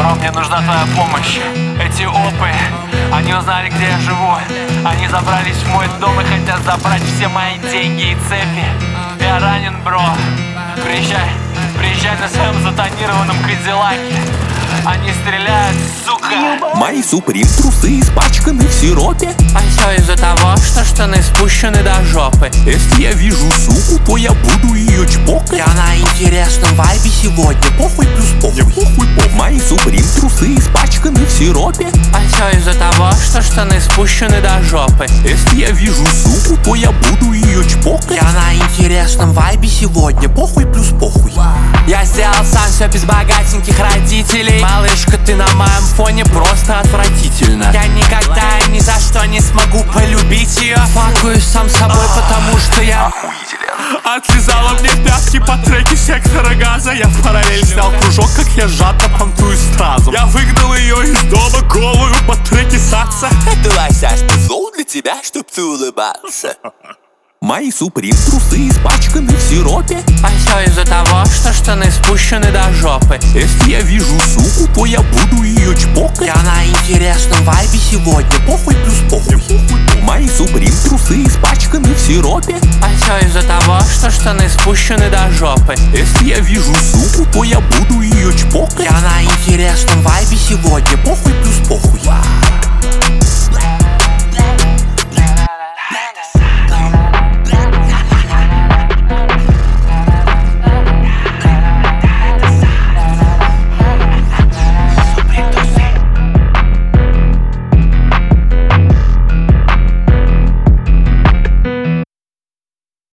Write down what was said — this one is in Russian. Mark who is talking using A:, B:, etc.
A: Бро, мне нужна твоя помощь. Эти опы, они узнали, где я живу. Они забрались в мой дом и хотят забрать все мои деньги и цепи. Я ранен, бро. Приезжай на своем затонированном Кадиллаке. Они стреляют, сука.
B: Мои суприм трусы испачканы в сиропе.
A: А все из-за того, что штаны спущены до жопы.
B: Если я вижу суку, то я буду ее чпокать.
A: Я на интересном вайбе сегодня. Похуй плюс похуй.
B: Мои суприм трусы испачканы в сиропе.
A: А все из-за того, что штаны спущены до жопы.
B: Если я вижу суку, то я буду ее чпокать.
A: Я на интересном вайбе сегодня. Похуй плюс похуй. Я сделал сам все без богатеньких родителей. Малышка, ты на моем фоне просто отвратительно. Я никогда и ни за что не смогу полюбить ее. Факуюсь сам собой, потому что я
B: охуителен.
C: Отлизала мне пятки по треке сектора газа. Я в параллель снял кружок, как я жадно понтуюсь стразом. Я выгнал ее из дома голую по треке сакса.
B: Это лосяшный зол для тебя, чтоб ты улыбался. Мои суприм трусы испачканы в сиропе.
A: А все из-за того, что штаны спущены до жопы.
B: Если я вижу суку, то я буду ее чпокать.
A: Я на интересном вайбе сегодня. Похуй плюс похуй.
B: Мои суприм трусы испачканы в сиропе.
A: А все из-за того, что штаны спущены до жопы.
B: Если я вижу суку, то я буду ее чпокать.
A: Я на интересном вайбе сегодня. Похуй плюс похуй.